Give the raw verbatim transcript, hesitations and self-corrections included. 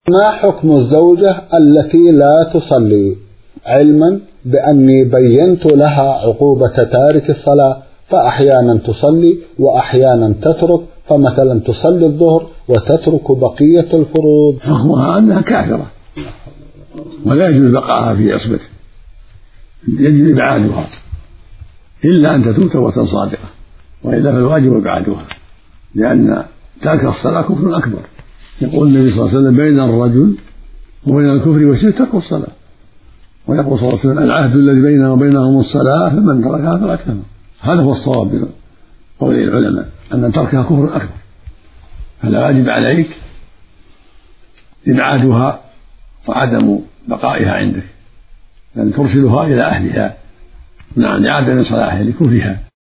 ما حكم الزوجة التي لا تصلي علما بأني بينت لها عقوبة تارك الصلاة، فأحيانا تصلي وأحيانا تترك، فمثلا تصلي الظهر وتترك بقية الفروض؟ حكمها أنها كافرة ولا يجوز بقاءها في عصبته، يجب إبعادها إلا أن تتوب توبة صادقة، وإلا فالواجب إبعادها، لأن ترك الصلاة كفر أكبر. يقول النبي صلى الله عليه وسلم بين الرجل وبين الكفر والشرك ترك الصلاة، ويقول صلى الله عليه وسلم العهد الذي بيننا وبينهم الصلاة فمن تركها فقد كفر. هذا هو الصواب من قول العلماء أن تركها كفر أكبر، فلا واجب عليك إبعادها وعدم بقائها عندك، بل ترسلها إلى أهلها، نعم، لعدم صلاحها لكفرها.